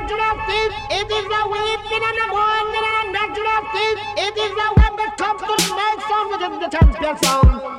natural thief. It is a weapon and a one and a natural thief. It is a weapon that comes to make sound with the champion sound.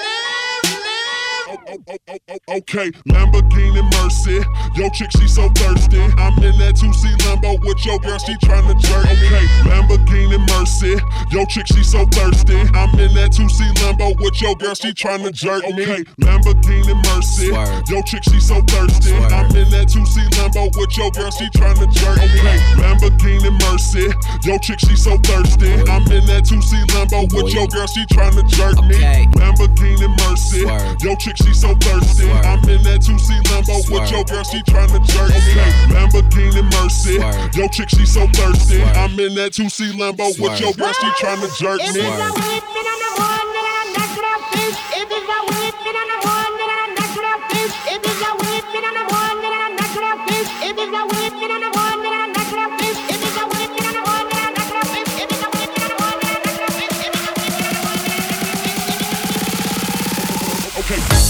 Okay, Lamborghini Mercy. Yo, chick, she so thirsty. I'm in that 2C Lambo with your girl, she tryna jerk. Okay, Lamborghini Mercy. Yo, chick, she so thirsty. I'm in that 2C Lambo with your girl, she tryna jerk me. Okay, Lamborghini Mercy. Yo, chick, she so thirsty. I'm in that 2C Lambo with your girl, she tryna jerk me. Okay, Lamborghini Mercy. Yo, chick, she so thirsty. I'm in that 2C Lambo with your girl, she tryna jerk me. Lamborghini Mercy. Yo, chick, she so thirsty. I'm in that 2C Lambo with your girl, she tryna jerk me. Lamborghini Mercy. Yo, chick, she so thirsty. I'm in that 2C Lambo with your girl, she tryna jerk me. It is a weapon and a one and a natural thief. It is a weapon and a one and a natural thief. It is a weapon and a one and a natural thief. It is a weapon and a one and a natural thief. It is a weapon and a one and a natural thief. It is a weapon and a one and a natural thief. It is a weapon and a one and a natural thief. Okay.